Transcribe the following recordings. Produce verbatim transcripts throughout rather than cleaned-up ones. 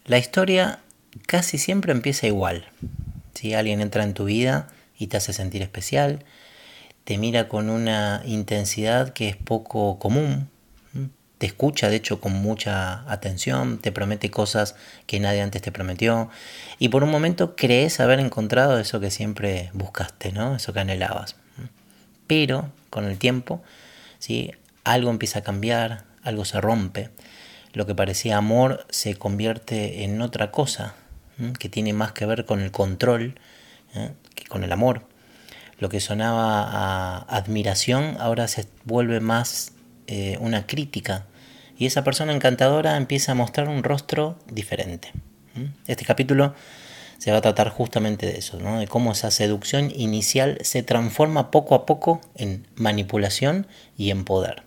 La historia casi siempre empieza igual. Si alguien entra en tu vida y te hace sentir especial, te mira con una intensidad que es poco común, te escucha de hecho con mucha atención, te promete cosas que nadie antes te prometió y por un momento crees haber encontrado eso que siempre buscaste, ¿no? Eso que anhelabas. Pero con el tiempo, ¿sí? Algo empieza a cambiar, algo se rompe, lo que parecía amor se convierte en otra cosa, ¿eh? Que tiene más que ver con el control, ¿eh? Que con el amor. Lo que sonaba a admiración ahora se vuelve más eh, una crítica y esa persona encantadora empieza a mostrar un rostro diferente. Este capítulo se va a tratar justamente de eso, ¿no? De cómo esa seducción inicial se transforma poco a poco en manipulación y en poder.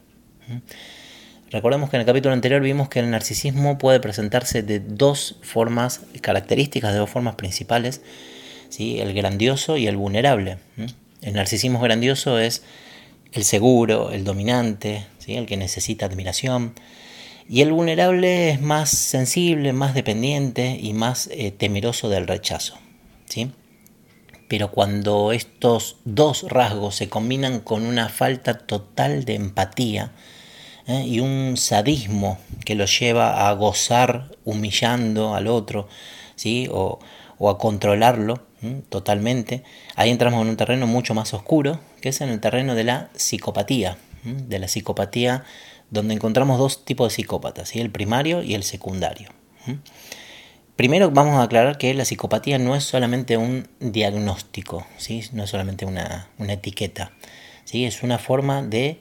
Recordemos que en el capítulo anterior vimos que el narcisismo puede presentarse de dos formas características, de dos formas principales, ¿sí? El grandioso y el vulnerable. El narcisismo grandioso es el seguro, el dominante, ¿sí? El que necesita admiración. Y el vulnerable es más sensible, más dependiente y más eh, temeroso del rechazo, ¿sí? Pero cuando estos dos rasgos se combinan con una falta total de empatía, ¿eh? y un sadismo que lo lleva a gozar humillando al otro, ¿sí? o, o a controlarlo ¿eh? totalmente, ahí entramos en un terreno mucho más oscuro, que es en el terreno de la psicopatía, ¿eh? de la psicopatía donde encontramos dos tipos de psicópatas, ¿sí? El primario y el secundario. ¿eh? Primero vamos a aclarar que la psicopatía no es solamente un diagnóstico, ¿sí? No es solamente una, una etiqueta, ¿sí? Es una forma de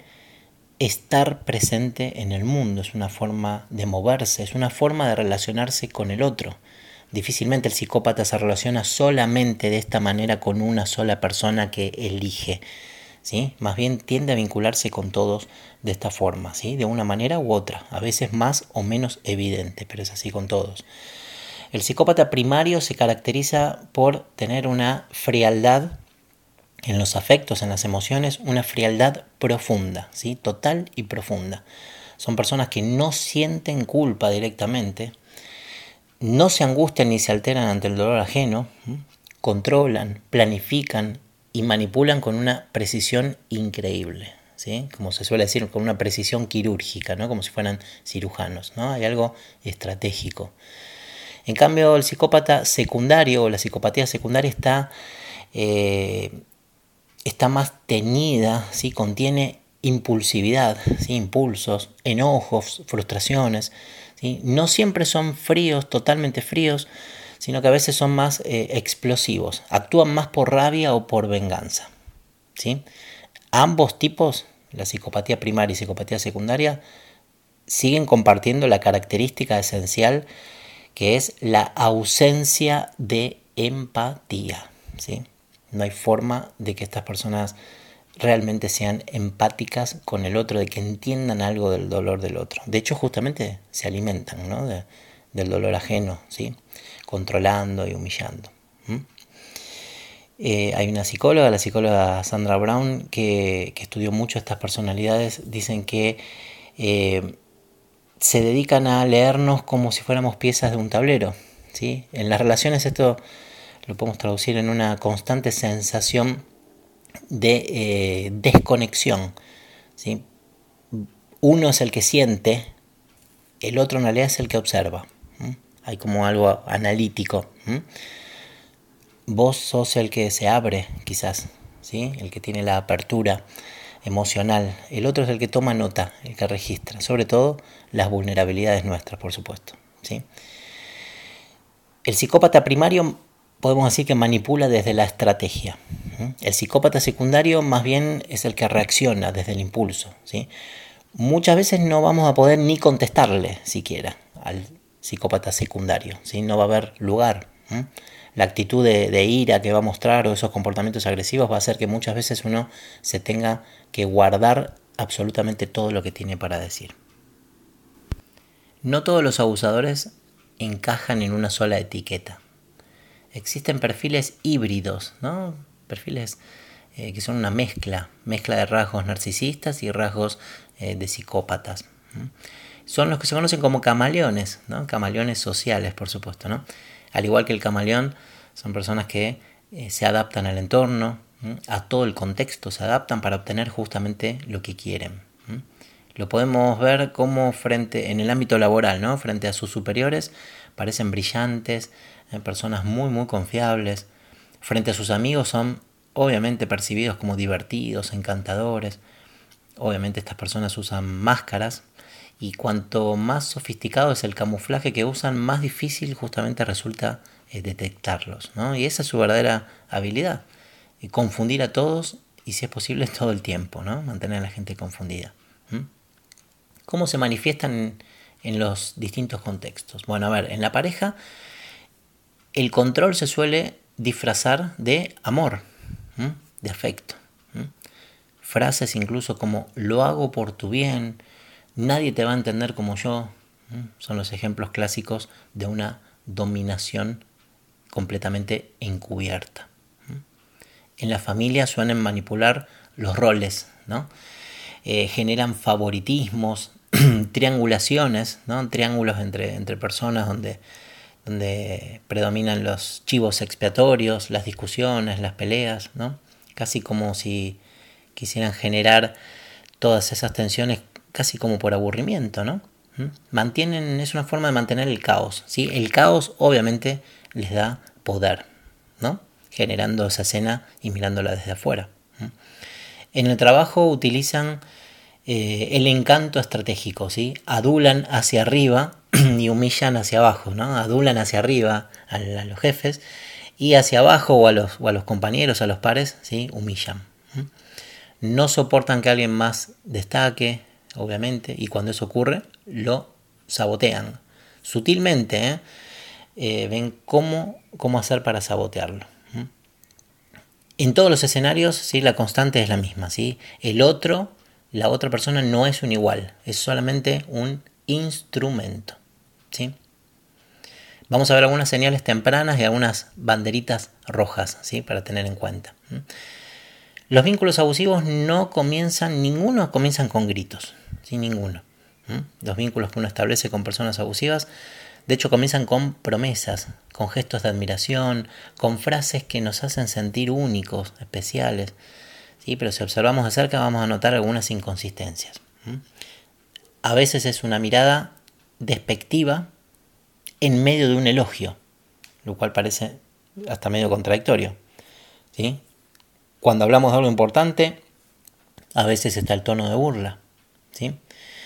estar presente en el mundo, es una forma de moverse, es una forma de relacionarse con el otro. Difícilmente el psicópata se relaciona solamente de esta manera con una sola persona que elige, ¿sí? Más bien tiende a vincularse con todos de esta forma, ¿sí? De una manera u otra, a veces más o menos evidente, pero es así con todos. El psicópata primario se caracteriza por tener una frialdad en los afectos, en las emociones, una frialdad profunda, ¿sí? Total y profunda. Son personas que no sienten culpa directamente, no se angustian ni se alteran ante el dolor ajeno, ¿sí? Controlan, planifican y manipulan con una precisión increíble, ¿sí? Como se suele decir, con una precisión quirúrgica, ¿no? Como si fueran cirujanos, ¿no? Hay algo estratégico. En cambio, el psicópata secundario o la psicopatía secundaria está eh, está más teñida, ¿sí? Contiene impulsividad, ¿sí? Impulsos, enojos, frustraciones, ¿sí? No siempre son fríos, totalmente fríos, sino que a veces son más eh, explosivos, actúan más por rabia o por venganza, ¿sí? Ambos tipos, la psicopatía primaria y psicopatía secundaria, siguen compartiendo la característica esencial que es la ausencia de empatía, ¿sí? No hay forma de que estas personas realmente sean empáticas con el otro, de que entiendan algo del dolor del otro. De hecho, justamente se alimentan, ¿no? de, del dolor ajeno, ¿sí? Controlando y humillando. ¿Mm? Eh, hay una psicóloga, la psicóloga Sandra Brown, que, que estudió mucho estas personalidades. Dicen que eh, se dedican a leernos como si fuéramos piezas de un tablero, ¿sí? En las relaciones esto lo podemos traducir en una constante sensación de eh, desconexión, ¿sí? Uno es el que siente, el otro en realidad es el que observa. ¿sí? Hay como algo analítico. ¿sí? Vos sos el que se abre, quizás, ¿sí? El que tiene la apertura emocional. El otro es el que toma nota, el que registra, sobre todo las vulnerabilidades nuestras, por supuesto. ¿sí? El psicópata primario podemos decir que manipula desde la estrategia. El psicópata secundario más bien es el que reacciona desde el impulso. ¿sí? Muchas veces no vamos a poder ni contestarle siquiera al psicópata secundario. ¿sí? No va a haber lugar. ¿sí? La actitud de, de ira que va a mostrar o esos comportamientos agresivos va a hacer que muchas veces uno se tenga que guardar absolutamente todo lo que tiene para decir. No todos los abusadores encajan en una sola etiqueta. Existen perfiles híbridos, ¿no? Perfiles eh, que son una mezcla, mezcla de rasgos narcisistas y rasgos eh, de psicópatas. ¿sí? son los que se conocen como camaleones, ¿no? Camaleones sociales, por supuesto, ¿no? Al igual que el camaleón, son personas que eh, se adaptan al entorno, ¿m? A todo el contexto, se adaptan para obtener justamente lo que quieren. ¿M? Lo podemos ver como frente en el ámbito laboral, ¿no? Frente a sus superiores parecen brillantes, eh, personas muy muy confiables. Frente a sus amigos son obviamente percibidos como divertidos, encantadores. Obviamente estas personas usan máscaras y cuanto más sofisticado es el camuflaje que usan, más difícil justamente resulta eh, detectarlos, ¿no? Y esa es su verdadera habilidad, eh, confundir a todos y si es posible todo el tiempo, ¿no? Mantener a la gente confundida. ¿Mm? ¿Cómo se manifiestan en, en los distintos contextos? Bueno, a ver, en la pareja el control se suele disfrazar de amor, ¿m? De afecto. ¿M? Frases incluso como lo hago por tu bien, nadie te va a entender como yo, ¿m? Son los ejemplos clásicos de una dominación completamente encubierta. ¿M? En la familia suelen manipular los roles, ¿no? Eh, generan favoritismos, triangulaciones, ¿no? Triángulos entre, entre personas donde donde predominan los chivos expiatorios, las discusiones, las peleas, ¿no? Casi como si quisieran generar todas esas tensiones casi como por aburrimiento, ¿no? ¿Mm? Mantienen, es una forma de mantener el caos, ¿sí? El caos obviamente les da poder, ¿no? Generando esa escena y mirándola desde afuera. ¿Mm? En el trabajo utilizan eh, el encanto estratégico, ¿sí? Adulan hacia arriba y humillan hacia abajo, ¿no? Adulan hacia arriba a, a los jefes y hacia abajo o a los, o a los compañeros, a los pares, ¿sí? Humillan. ¿Mm? No soportan que alguien más destaque, obviamente, y cuando eso ocurre, lo sabotean. Sutilmente, ¿eh? Eh, ven cómo, cómo hacer para sabotearlo. ¿Mm? En todos los escenarios, ¿sí? La constante es la misma, ¿sí? El otro, la otra persona no es un igual, es solamente un instrumento. ¿Sí? Vamos a ver algunas señales tempranas y algunas banderitas rojas, ¿sí? Para tener en cuenta. ¿Mm? Los vínculos abusivos no comienzan, ninguno comienzan con gritos, ¿sí? Ninguno. ¿Mm? Los vínculos que uno establece con personas abusivas, de hecho comienzan con promesas, con gestos de admiración, con frases que nos hacen sentir únicos, especiales, ¿sí? Pero si observamos de cerca vamos a notar algunas inconsistencias. ¿Mm? A veces es una mirada despectiva en medio de un elogio, lo cual parece hasta medio contradictorio, ¿sí? Cuando hablamos de algo importante, a veces está el tono de burla, ¿sí?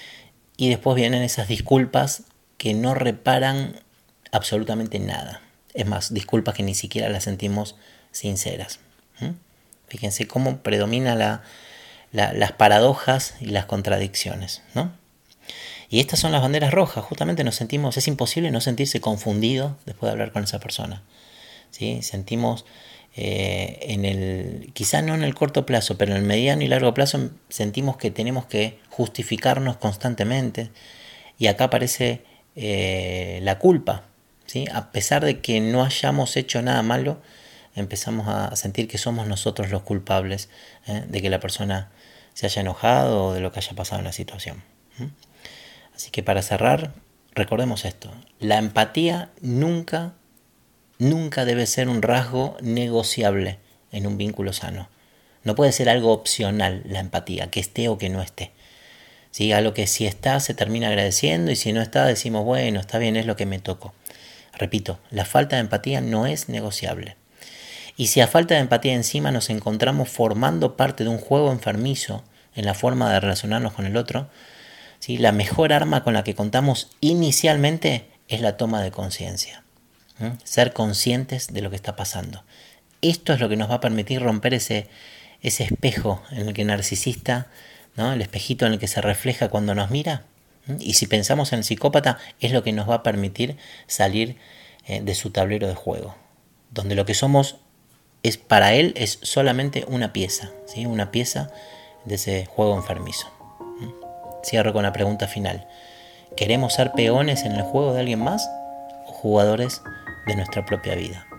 Y después vienen esas disculpas que no reparan absolutamente nada. Es más, disculpas que ni siquiera las sentimos sinceras. ¿Mm? Fíjense cómo predomina la, la, las paradojas y las contradicciones, ¿no? Y estas son las banderas rojas, justamente nos sentimos, es imposible no sentirse confundido después de hablar con esa persona, ¿sí? Sentimos eh, en el, quizá no en el corto plazo, pero en el mediano y largo plazo sentimos que tenemos que justificarnos constantemente y acá aparece eh, la culpa, ¿sí? A pesar de que no hayamos hecho nada malo, empezamos a sentir que somos nosotros los culpables ¿eh? de que la persona se haya enojado o de lo que haya pasado en la situación. ¿Mm? Así que para cerrar, recordemos esto. La empatía nunca, nunca debe ser un rasgo negociable en un vínculo sano. No puede ser algo opcional la empatía, que esté o que no esté. ¿Sí? Algo que si está se termina agradeciendo y si no está decimos, bueno, está bien, es lo que me tocó. Repito, la falta de empatía no es negociable. Y si a falta de empatía encima nos encontramos formando parte de un juego enfermizo en la forma de relacionarnos con el otro, ¿sí? La mejor arma con la que contamos inicialmente es la toma de conciencia. ¿Mm? Ser conscientes de lo que está pasando. Esto es lo que nos va a permitir romper ese, ese espejo en el que el narcisista, ¿no? El espejito en el que se refleja cuando nos mira. ¿Mm? Y si pensamos en el psicópata, es lo que nos va a permitir salir eh, de su tablero de juego. Donde lo que somos es para él es solamente una pieza, ¿sí? Una pieza de ese juego enfermizo. Cierro con la pregunta final. ¿Queremos ser peones en el juego de alguien más o jugadores de nuestra propia vida?